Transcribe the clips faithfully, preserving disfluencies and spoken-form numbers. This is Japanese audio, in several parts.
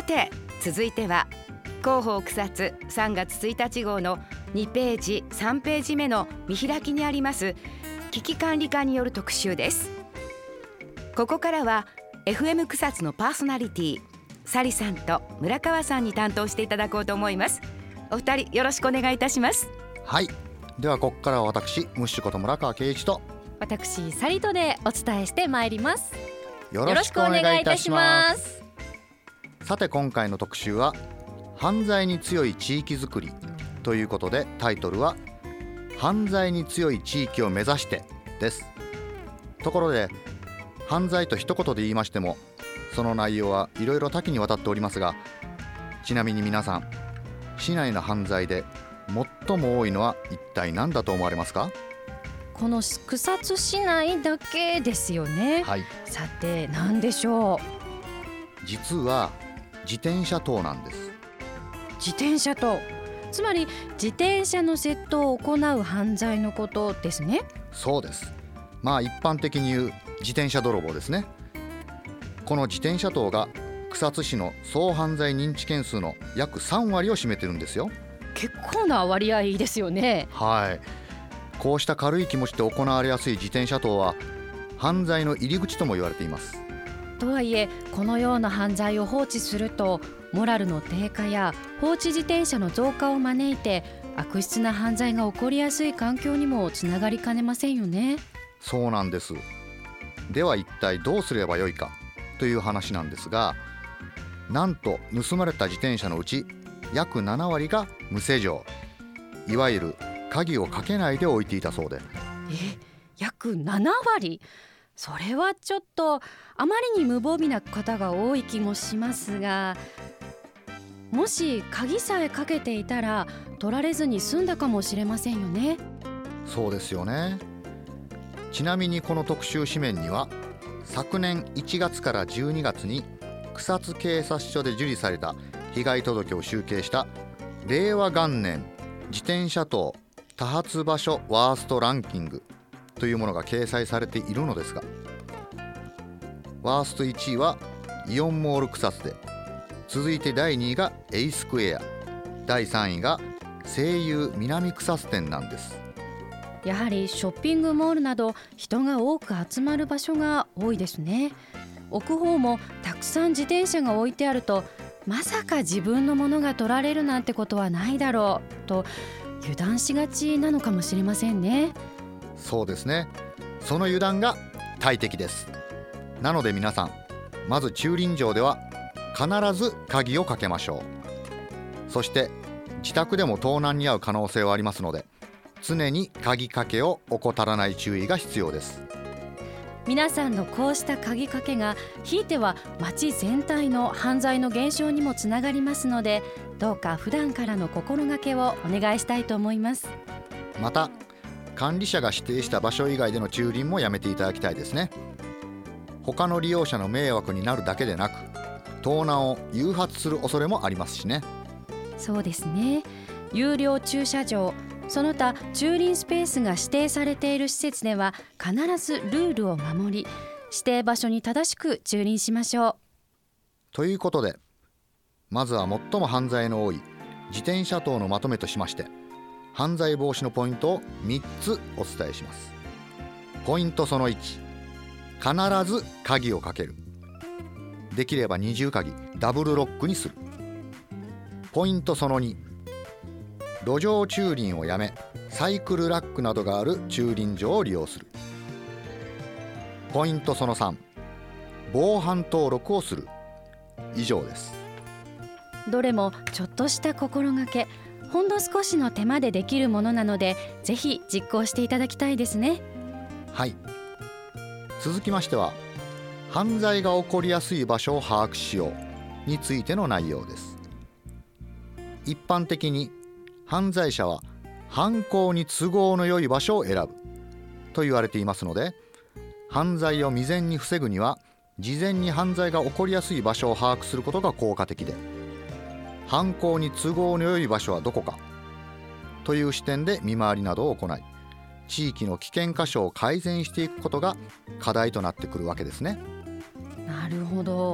さて続いては広報草津さんがつついたち号のにページさんページ目の見開きにあります危機管理課による特集です。ここからは エフエム 草津のパーソナリティサリさんと村川さんに担当していただこうと思います。お二人よろしくお願いいたします。 はい、ではここからは私ムッシュこと村川圭一と私サリトでお伝えしてまいります。 よろしくお願いいたします。さて今回の特集は犯罪に強い地域づくりということで、タイトルは犯罪に強い地域を目指してです。ところで犯罪と一言で言いましてもその内容はいろいろ多岐にわたっておりますが、ちなみに皆さん市内の犯罪で最も多いのは一体何だと思われますか？ この草津市内だけですよね。 はい、 さて何でしょう？ 実は自転車盗なんです。 自転車盗、つまり自転車の窃盗を行う犯罪のことですね。 そうです。まあ一般的に言う自転車泥棒ですね。この自転車盗が草津市の総犯罪認知件数の約さんわりを占めてるんですよ。 結構な割合ですよね。 はい、こうした軽い気持ちで行われやすい自転車盗は犯罪の入り口とも言われています。 とはいえこのような犯罪を放置するとモラルの低下や放置自転車の増加を招いて悪質な犯罪が起こりやすい環境にもつながりかねませんよね。 そうなんです。では一体どうすればよいかという話なんですが、なんと盗まれた自転車のうち約ななわりが無施錠、いわゆる鍵をかけないで置いていたそうで。 え、約ななわり？それはちょっとあまりに無防備な方が多い気もしますが、もし鍵さえかけていたら取られずに済んだかもしれませんよね。 そうですよね。ちなみにこの特集紙面には昨年いちがつからじゅうにがつに草津警察署で受理された被害届を集計した令和元年自転車盗多発場所ワーストランキングというものが掲載されているのですが、ワーストいちいはイオンモール草津で、続いてだいにいがエイスクエア、だいさんいが西友南草津店なんです。 やはりショッピングモールなど人が多く集まる場所が多いですね。置く方もたくさん自転車が置いてあると、まさか自分のものが取られるなんてことはないだろうと油断しがちなのかもしれませんね。 そうですね。その油断が大敵です。なので皆さん、まず駐輪場では必ず鍵をかけましょう。そして自宅でも盗難に遭う可能性はありますので、常に鍵かけを怠らない注意が必要です。 皆さんのこうした鍵かけがひいては町全体の犯罪の減少にもつながりますので、どうか普段からの心がけをお願いしたいと思います。 また管理者が指定した場所以外での駐輪もやめていただきたいですね。他の利用者の迷惑になるだけでなく、盗難を誘発する恐れもありますしね。 そうですね。有料駐車場、その他駐輪スペースが指定されている施設では必ずルールを守り、指定場所に正しく駐輪しましょう。 ということで、まずは最も犯罪の多い自転車盗のまとめとしまして、犯罪防止のポイントをみっつお伝えします。ポイントそのいち、必ず鍵をかける。できれば二重鍵、ダブルロックにする。ポイントそのに、路上駐輪をやめ、サイクルラックなどがある駐輪場を利用する。ポイントそのさん、防犯登録をする。以上です。 どれもちょっとした心がけ、ほんの少しの手間でできるものなので、ぜひ実行していただきたいですね。 はい。続きましては、犯罪が起こりやすい場所を把握しようについての内容です。一般的に犯罪者は犯行に都合の良い場所を選ぶと言われていますので、犯罪を未然に防ぐには事前に犯罪が起こりやすい場所を把握することが効果的で、犯行に都合の良い場所はどこかという視点で見回りなどを行い、地域の危険箇所を改善していくことが課題となってくるわけですね。 なるほど。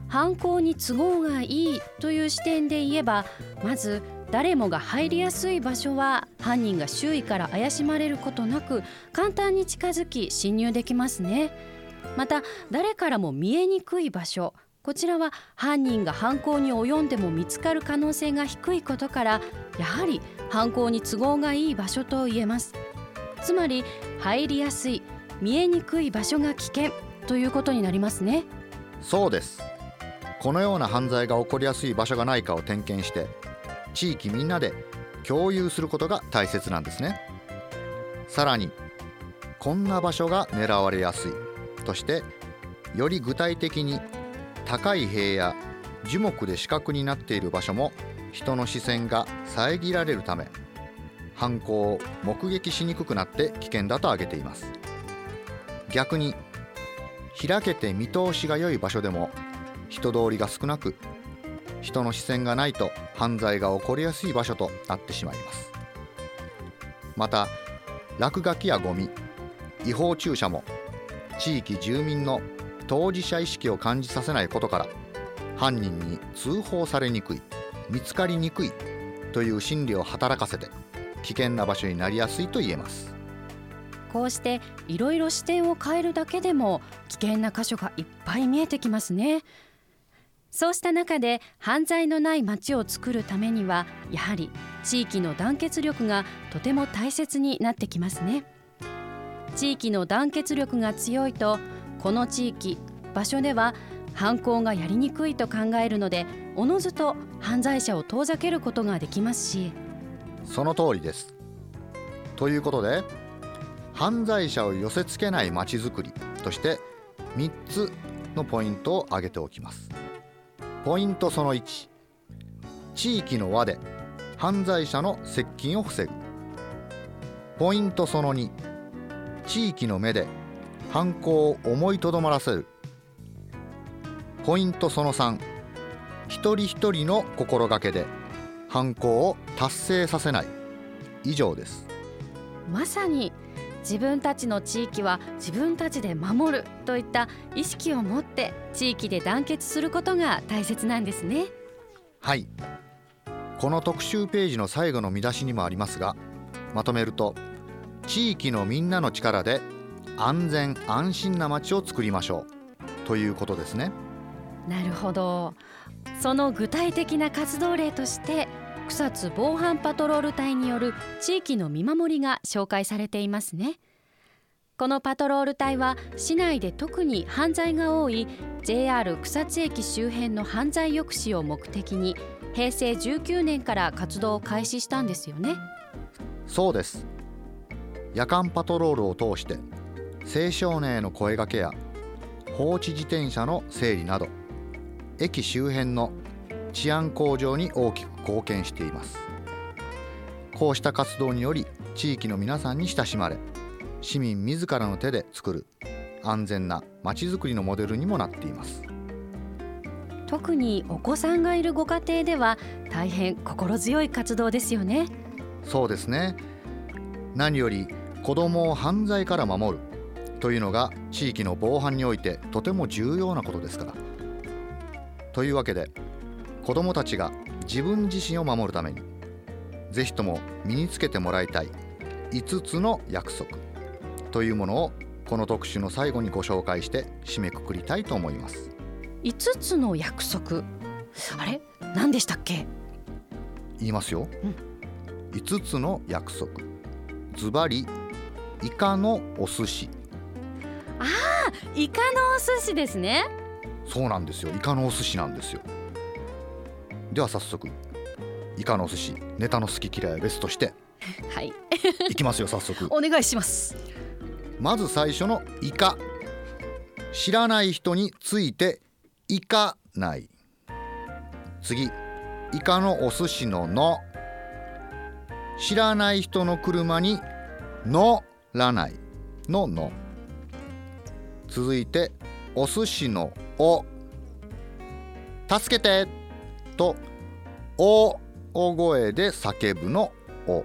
犯行に都合がいいという視点で言えば、まず誰もが入りやすい場所は犯人が周囲から怪しまれることなく簡単に近づき侵入できますね。また誰からも見えにくい場所、こちらは犯人が犯行に及んでも見つかる可能性が低いことから、やはり犯行に都合がいい場所と言えます。つまり入りやすい、見えにくい場所が危険ということになりますね。 そうです。このような犯罪が起こりやすい場所がないかを点検して、地域みんなで共有することが大切なんですね。さらに、こんな場所が狙われやすいとして、より具体的に高い塀や樹木で死角になっている場所も人の視線が遮られるため、犯行を目撃しにくくなって危険だと挙げています。逆に開けて見通しが良い場所でも人通りが少なく、人の視線がないと犯罪が起こりやすい場所となってしまいます。また落書きやゴミ、違法駐車も地域住民の当事者意識を感じさせないことから、犯人に通報されにくい、見つかりにくいという心理を働かせて危険な場所になりやすいと言えます。 こうしていろいろ視点を変えるだけでも危険な箇所がいっぱい見えてきますね。そうした中で犯罪のない街を作るためには、やはり地域の団結力がとても大切になってきますね。地域の団結力が強いと、この地域、場所では犯行がやりにくいと考えるので、おのずと犯罪者を遠ざけることができますし。 その通りです。ということで、犯罪者を寄せつけない街づくりとしてみっつのポイントを挙げておきます。ポイントそのいち、地域の輪で犯罪者の接近を防ぐ。ポイントそのに、地域の目で犯行を思いとどまらせる。ポイントそのさん、一人一人の心がけで犯行を達成させない。以上です。 まさに自分たちの地域は自分たちで守るといった意識を持って地域で団結することが大切なんですね。 はい、この特集ページの最後の見出しにもありますが、まとめると、地域のみんなの力で安全安心な街を作りましょうということですね。 なるほど。その具体的な活動例として草津防犯パトロール隊による地域の見守りが紹介されていますね。このパトロール隊は市内で特に犯罪が多い ジェイアール 草津駅周辺の犯罪抑止を目的にへいせいじゅうきゅうねんから活動を開始したんですよね。 そうです。夜間パトロールを通して青少年への声掛けや放置自転車の整理など、駅周辺の治安向上に大きく貢献しています。こうした活動により地域の皆さんに親しまれ、市民自らの手で作る安全なまちづくりのモデルにもなっています。 特にお子さんがいるご家庭では大変心強い活動ですよね。 そうですね。何より子どもを犯罪から守るというのが地域の防犯においてとても重要なことですから。というわけで、子どもたちが自分自身を守るためにぜひとも身につけてもらいたいいつつの約束というものをこの特集の最後にご紹介して締めくくりたいと思います。 いつつの約束、あれ何でしたっけ？ 言いますよ、うん、いつつの約束、ズバリイカのお寿司。 ああ、イカのお寿司ですね。 そうなんですよ、イカのお寿司なんですよ。では早速、イカのお寿司ネタの好き嫌いは別としてはいいきますよ。早速お願いします。 まず最初のイカ、知らない人についてイカない。次、イカのお寿司のの、知らない人の車に乗らないのの。続いてお寿司のお、助けてと大声で叫ぶのお。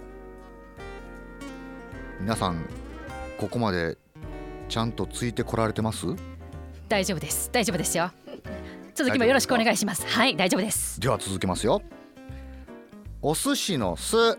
皆さんここまでちゃんとついてこられてます？ 大丈夫です大丈夫ですよ。 続きもよろしくお願いします。はい、大丈夫です。 では続けますよ。お寿司のす、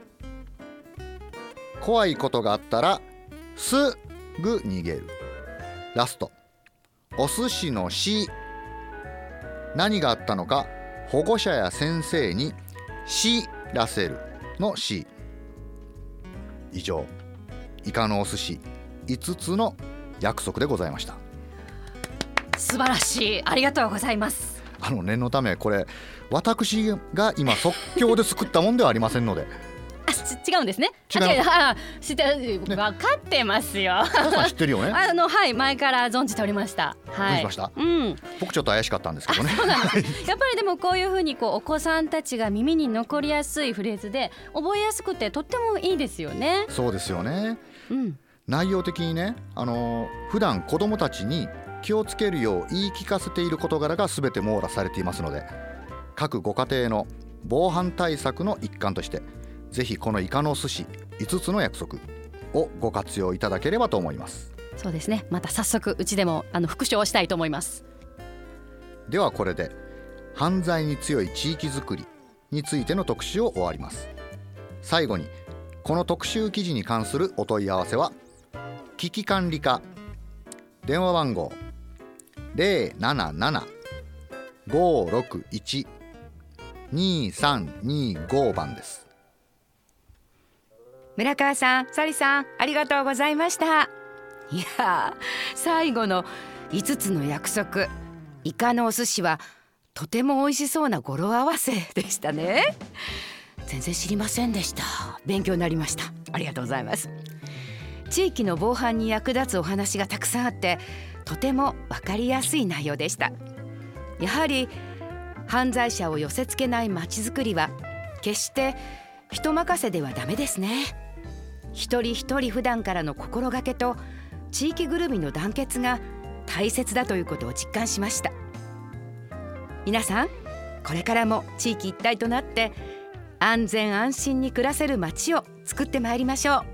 怖いことがあったらすぐ逃げる。ラスト、お寿司のし、何があったのか保護者や先生に知らせるのし。以上、イカのお寿司いつつの約束でございました。 素晴らしい、ありがとうございます。 あの念のため、これ私が今即興で作ったもんではありませんので。 あ、ち違うんですね。 違います。 あ、知って、分かってますよ。 皆さん知ってるよね。 あの、はい、前から存じておりました。はい。 どうしました？ うん。 僕ちょっと怪しかったんですけどね。 そうなんです。やっぱりでもこういう風にこうお子さんたちが耳に残りやすいフレーズで覚えやすくてとってもいいですよね。 そうですよね。 うん。 内容的にね、あの普段子どもたちに気をつけるよう言い聞かせている事柄が全て網羅されていますので、各ご家庭の防犯対策の一環としてぜひこのイカのお寿司いつつの約束をご活用いただければと思います。 そうですね。また早速うちでもあの復唱したいと思います。 ではこれで犯罪に強い地域づくりについての特集を終わります。最後にこの特集記事に関するお問い合わせは危機管理課電話番号 ゼロなななな ごーろくいち にーさんにーご 番です。 村川さん、サリさん、ありがとうございました。いや、最後のいつつの約束、イカのお寿司はとても美味しそうな語呂合わせでしたね。全然知りませんでした。勉強になりました。ありがとうございます。地域の防犯に役立つお話がたくさんあってとても分かりやすい内容でした。やはり犯罪者を寄せ付けないまちづくりは決して人任せではダメですね。一人一人普段からの心がけと地域ぐるみの団結が大切だということを実感しました。皆さん、これからも地域一体となって安全安心に暮らせる街を作ってまいりましょう。